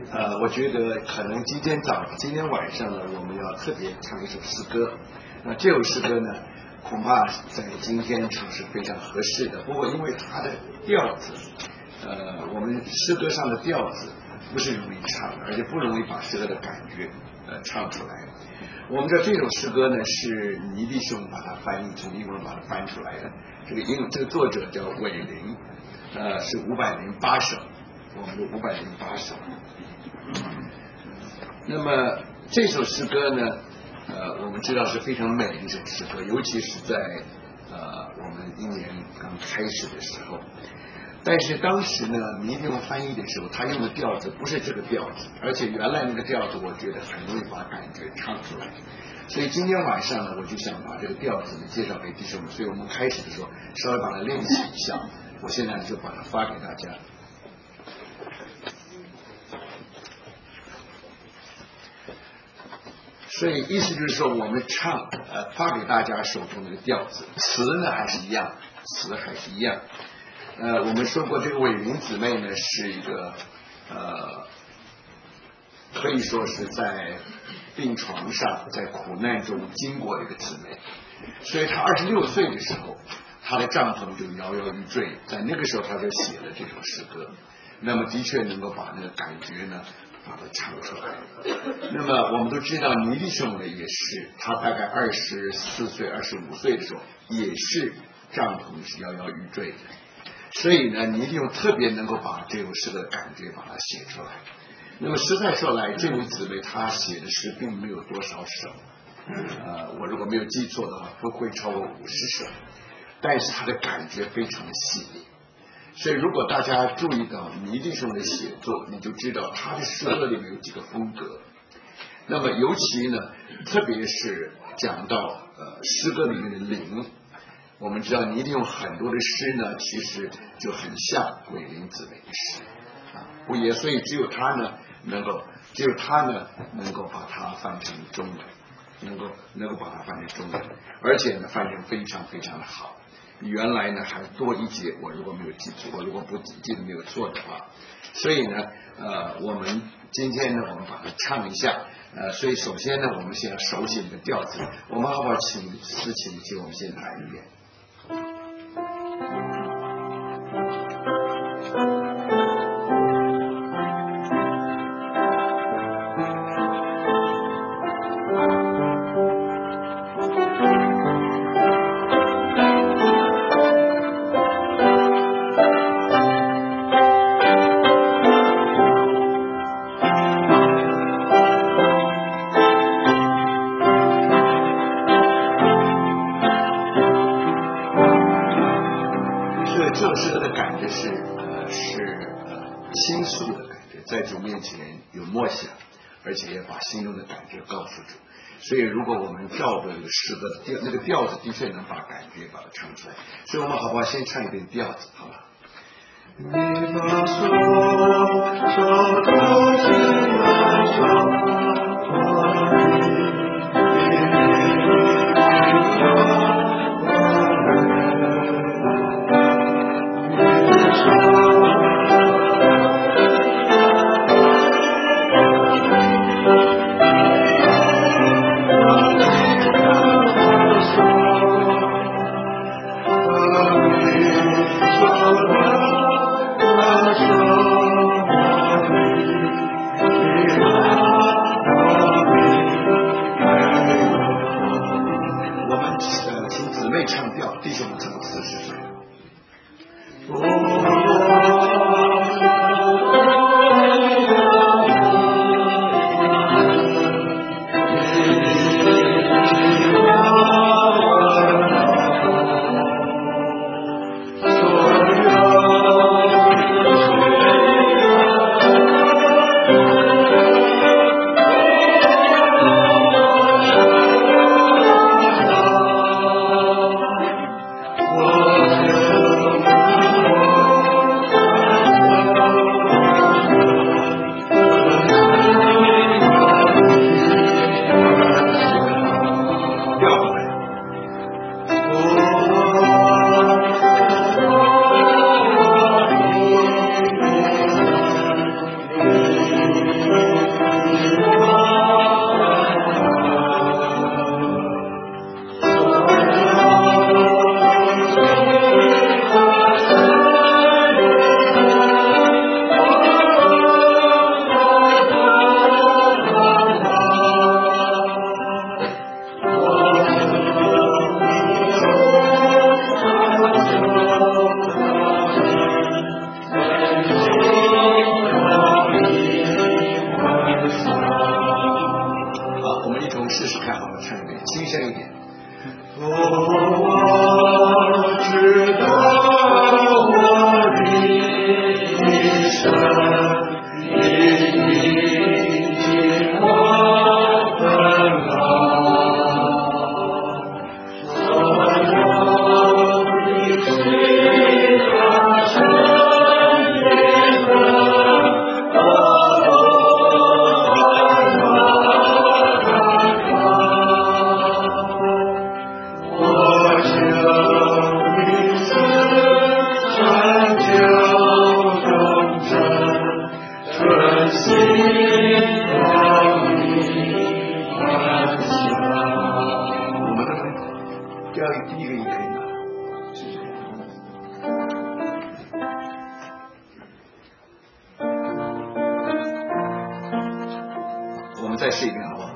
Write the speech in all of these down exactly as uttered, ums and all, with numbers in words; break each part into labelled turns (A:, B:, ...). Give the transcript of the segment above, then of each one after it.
A: 呃，我觉得可能今天早今天晚上呢，我们要特别唱一首诗歌。那这首诗歌呢，恐怕在今天唱是非常合适的。不过因为它的调子，呃，我们诗歌上的调子不是容易唱，而且不容易把诗歌的感觉呃唱出来。我们知道这首诗歌呢是倪弟兄把它翻译从英文把它翻出来的。这个英这个作者叫韦林，呃，是五百零八首，我们的五百零八首。那么这首诗歌呢，呃，我们知道是非常美的一首诗歌，尤其是在呃我们一年刚开始的时候。但是当时呢，倪弟兄翻译的时候，他用的调子不是这个调子，而且原来那个调子，我觉得很容易把感觉唱出来。所以今天晚上呢，我就想把这个调子呢介绍给弟兄们，所以我们开始的时候稍微把它练习一下。我现在就把它发给大家。所以意思就是说，我们唱呃发给大家手中那个调子，词呢还是一样，词还是一样。呃，我们说过这个韦林姊妹呢是一个呃，可以说是在病床上，在苦难中经过的一个姊妹。所以她二十六岁的时候，她的帐篷就摇摇欲坠，在那个时候她就写了这首诗歌。那么的确能够把那个感觉呢把它唱出来。那么我们都知道倪弟兄呢也是，他大概二十四岁、二十五岁的时候，也是帐篷是摇摇欲坠的。所以呢，倪弟兄特别能够把这首诗的感觉把它写出来。那么实在说来，这位姊妹她写的诗并没有多少首，呃，我如果没有记错的话，不会超过五十首，但是她的感觉非常的细腻。所以如果大家注意到倪弟兄的写作，你就知道他的诗歌里面有几个风格。那么尤其呢，特别是讲到呃诗歌里面的灵。我们知道倪弟兄很多的诗呢，其实就很像韦林姊妹的诗啊，不也所以只有他呢能够，只有他呢能够把它翻成中文，能够能够把它翻成中文，而且呢翻成非常非常的好。原来呢还多一节，我如果没有记错，我如果不记得没有错的话，所以呢呃我们今天呢我们把它唱一下。呃，所以首先呢，我们先要熟悉一个调子。我们好不好请思琴给我们先来一遍？在主面前有默想，而且也把心中的感觉告诉主。所以如果我们照着这个诗歌的调，那个调子的确能把感觉把它唱出来。所以我们好不好先唱一遍调子，好吧？你把手手中心来上再试一遍好不好？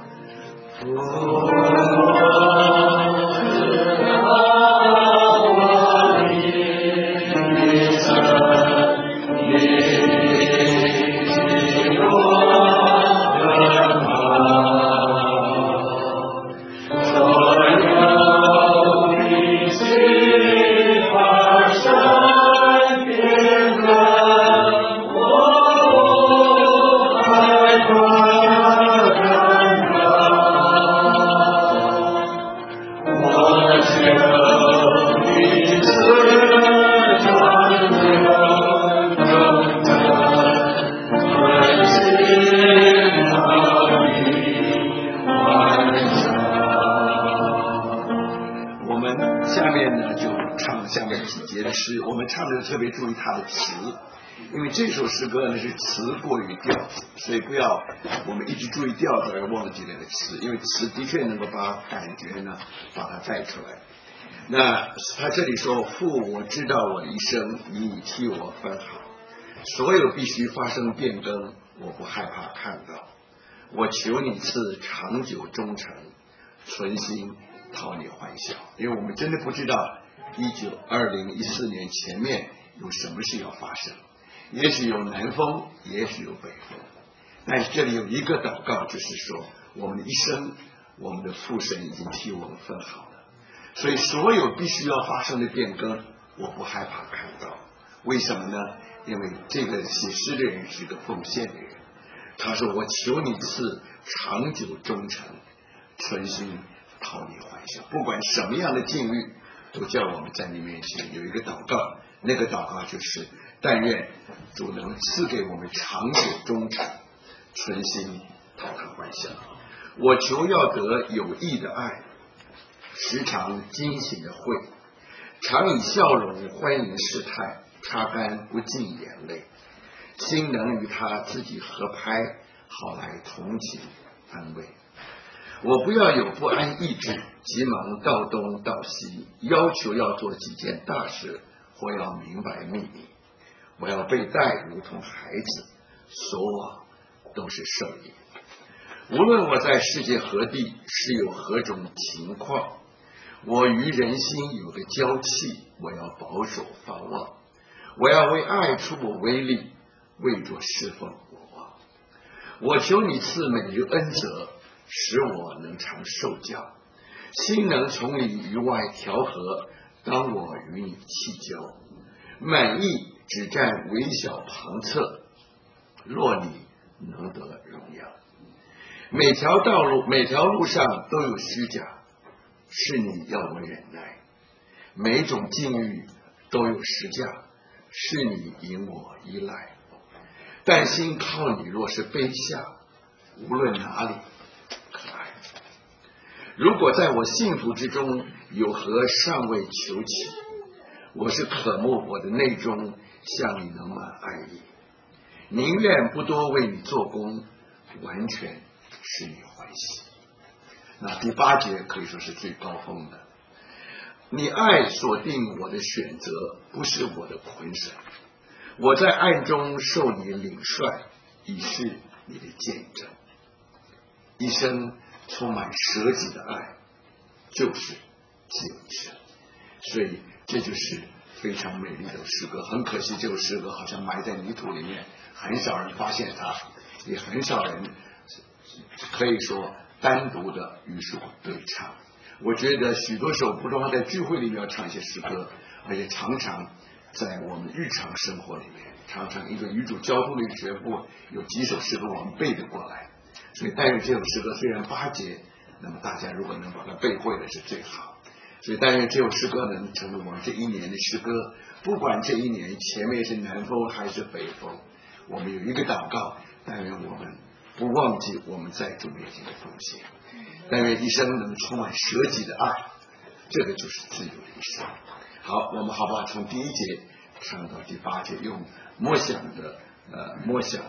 A: 特别注意它的词，因为这首诗歌呢是词过于调子，所以不要我们一直注意调子而忘记那个词，因为词的确能够把感觉呢把它带出来。那他这里说：“父，我知道我的一生，你已替我分好，所有必须发生变更，我不害怕看到。我求你赐长久忠诚，存心讨你欢笑。”因为我们真的不知道一九二零一四年前面有什么事要发生，也许有南风，也许有北风，但是这里有一个祷告，就是说我们的一生，我们的父神已经替我们分好了，所以所有必须要发生的变更，我不害怕看到。为什么呢？因为这个写诗的人是个奉献的人，他说：“我求你赐长久忠诚，存心讨你欢笑。”不管什么样的境遇，都叫我们在你面前有一个祷告，那个祷告就是但愿主能赐给我们长久忠诚，存心讨他欢笑。我求要得有益的爱，时常惊喜的会，常以笑容欢迎世态，擦干不尽眼泪，心能与他自己合拍，好来同情安慰。我不要有不安意志，急忙到东到西，要求要做几件大事，或要明白秘密。我要被待如同孩子，所往都是胜利。无论我在世界何地，是有何种情况，我与人心有个交契，我要保守放望。我要为爱出我威力，为着侍奉我望。我求你赐每日恩泽，使我能常受教，心能从里于外调和，当我与你契交，满意只占微小旁侧，若你能得荣耀。每条道路每条路上都有虚假，是你要我忍耐，每种境遇都有实价，是你引我依赖。但心靠你若是卑下，无论哪里可爱。如果在我幸福之中有何尚未求起，我是渴慕我的内中向你能满爱意，宁愿不多为你做工，完全使你欢喜。那第八节可以说是最高峰的，你爱所定我的选择，不是我的捆绳，我在暗中受你领率，以是你的见证。一生充满舍己的爱，就是只有一生。所以这就是非常美丽的诗歌。很可惜这首诗歌好像埋在泥土里面，很少人发现它，也很少人可以说单独的与主对唱。我觉得许多时候不光在聚会里面要唱一些诗歌，而且常常在我们日常生活里面，常常一个与主交通的学部有几首诗歌我们背得过来。所以但愿这首诗歌虽然八节，那么大家如果能把它背会的是最好。所以但愿这首诗歌能成为我们这一年的诗歌，不管这一年前面是南风还是北风，我们有一个祷告，但愿我们不忘记我们在主面前的奉献，但愿一生能充满舍己的爱，这个就是自由的一生。好，我们好不好从第一节唱到第八节，用默想的呃默想的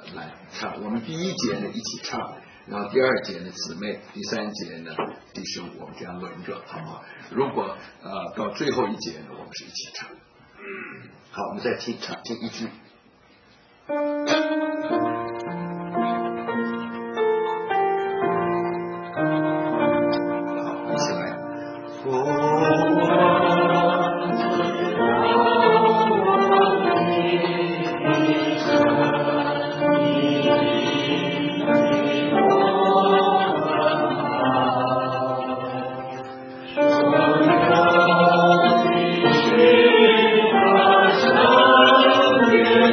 A: 来唱。我们第一节呢一起唱，然后第二节呢姊妹，第三节呢弟兄，我们这样轮着，好吗？如果呃到最后一节呢，我们是一起唱。好，我们再听唱听一句。好，一起来。
B: 我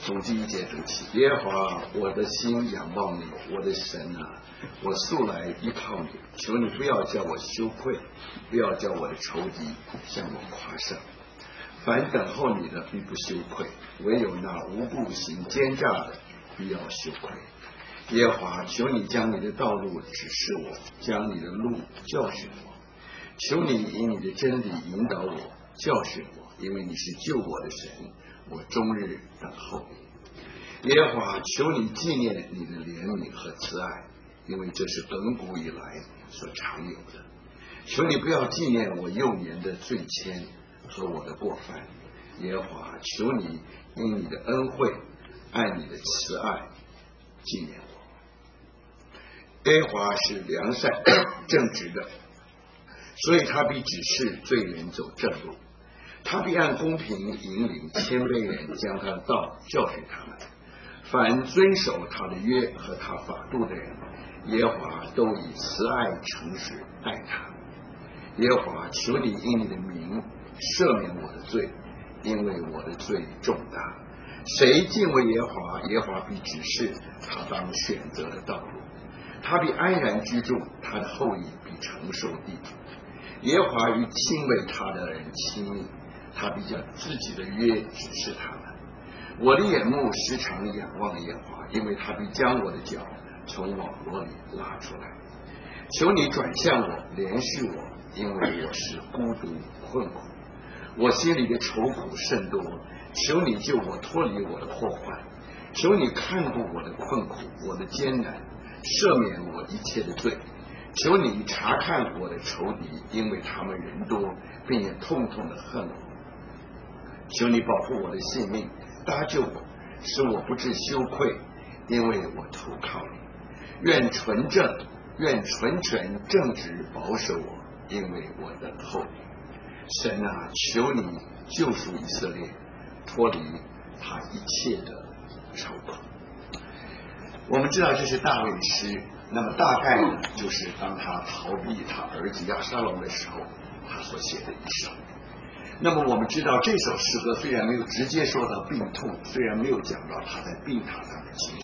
A: 从第一节读起。耶和华，我的心仰望你，我的神啊，我素来依靠你，求你不要叫我羞愧，不要叫我的仇敌向我夸胜。凡等候你的必不羞愧，唯有那无故行奸诈的必要羞愧。耶和华，求你将你的道路指示我，将你的路教训我。求你以你的真理引导我，教训我，因为你是救我的神，我终日等候你。耶和华，求你纪念你的怜悯和慈爱，因为这是亘古以来所常有的。求你不要纪念我幼年的罪愆和我的过犯。耶和华，求你因你的恩惠，按你的慈爱纪念我。耶和华是良善正直的，所以他必指示罪人走正路，他必按公平引领谦卑人，将他的道教训他们。凡遵守他的约和他法度的人，耶和华都以慈爱诚实待他。耶和华，求你因你的名赦免我的罪，因为我的罪重大。谁敬畏耶和华，耶和华必指示他当选择的道路，他必安然居住，他的后裔必承受地土。耶和华与敬畏他的人亲密，他必将自己的约指示他们。我的眼目时常仰望耶和华，因为他必将我的脚从网络里拉出来。求你转向我，怜恤我，因为我是孤独困苦，我心里的愁苦甚多。求你救我脱离我的祸患，求你看顾我的困苦，我的艰难，赦免我一切的罪。求你查看我的仇敌，因为他们人多，并也痛痛的恨我。求你保护我的性命，搭救我，使我不致羞愧，因为我投靠你。愿纯正愿纯全正直保守我，因为我等候你。神啊，求你救赎以色列，脱离他一切的愁苦。我们知道这是大卫诗，那么大概呢，就是当他逃避他儿子亚沙龙的时候，他所写的一首。那么我们知道这首诗歌虽然没有直接说到病痛，虽然没有讲到他在病榻上的情